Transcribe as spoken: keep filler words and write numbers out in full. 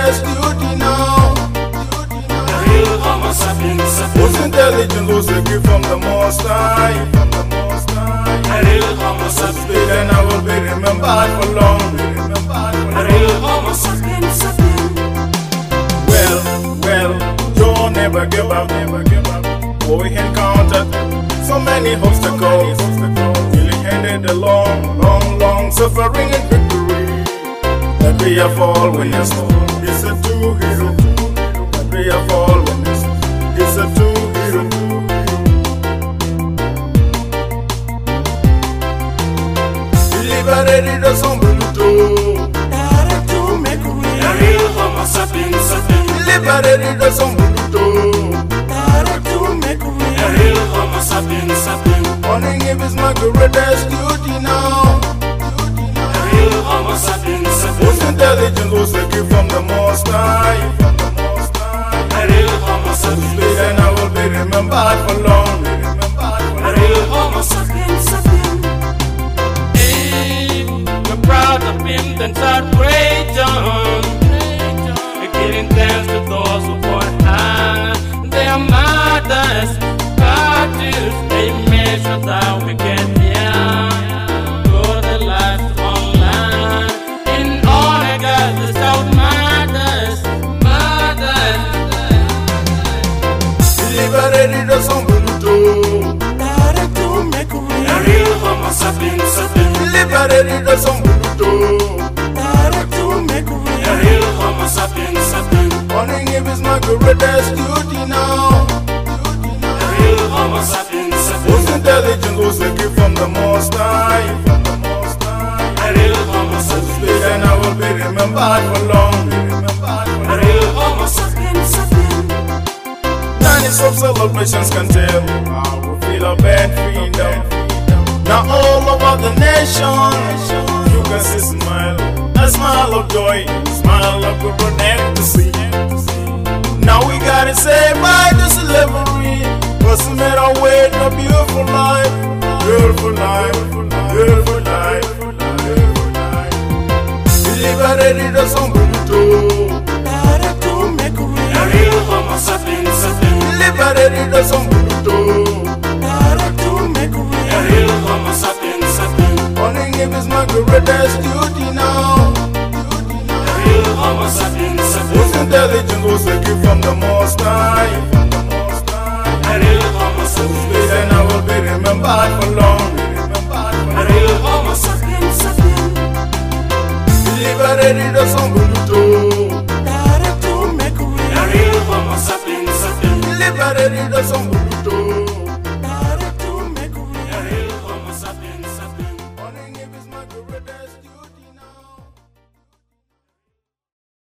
greatest duty now. The real Homo sapiens sapiens. Who's intelligent, who's a gift from the Most High. From the Most High. The real Homo sapiens. Then I will be remembered for long. Be remembered for The long. real Homo sapiens sapiens. Well, well, Joe never give up, never give up. For we encountered so many obstacles. Till he ended a long, long, long suffering and victory. That we have all witnessed. He's a true hero. That we have all witnessed. He's a true hero. He liberated us on Bluto. To make a way. The real Homo sapiens sapiens. He liberated us on Bluto. To make a way. The real Homo sapiens sapiens. Honoring him is my greatest duty now. The real Homo sapiens sapiens. Who's intelligent, who's a gift from the Most High. From the Most High. The real Homo sapiens. Then I will be remembered for long. Be remembered for The long. real Homo sapiens sapiens. Hey, we're proud of him, then shout great John. We're giving thanks to those who fought hard. Their mothers, fathers, they made sure that we get here. Put the lives online. In all I got is shout mothers, mothers. He liberated us on Bluto. To make a way. The real Homo sapiens sapiens. He liberated us on Bluto. To make a The way. real Homo sapiens sapiens. Honoring him is my greatest duty now. The real Homo sapiens Who's sapiens. intelligent, who's a gift from the Most High. From the Most High. The real Homo sapiens. Then I will be remembered for long. Be remembered for The long. real Homo sapiens sapiens. Nineties of celebrations can tell how we feel our bad freedom. Now all over the nation, you can see smile, a smile of joy, smile of good to see. Now we gotta say bye to slavery, cause we made our way to a beautiful life, beautiful life, beautiful life, beautiful life. We liberated us on Bluto. To make a way. The real Homo sapiens sapiens. Liberated us on Bluto. To make a The way. real Homo sapiens sapiens. Honoring him is my greatest duty now. The real Homo sapiens Who's sapiens. intelligent, who's a gift from the Most High. From the Most High. The real Homo sapiens. Then I will be remembered for long. Be remembered for The long. real Homo sapiens sapiens. He liberated us on Bluto. To make a way. The real Homo sapiens sapiens. He liberated us on Bluto.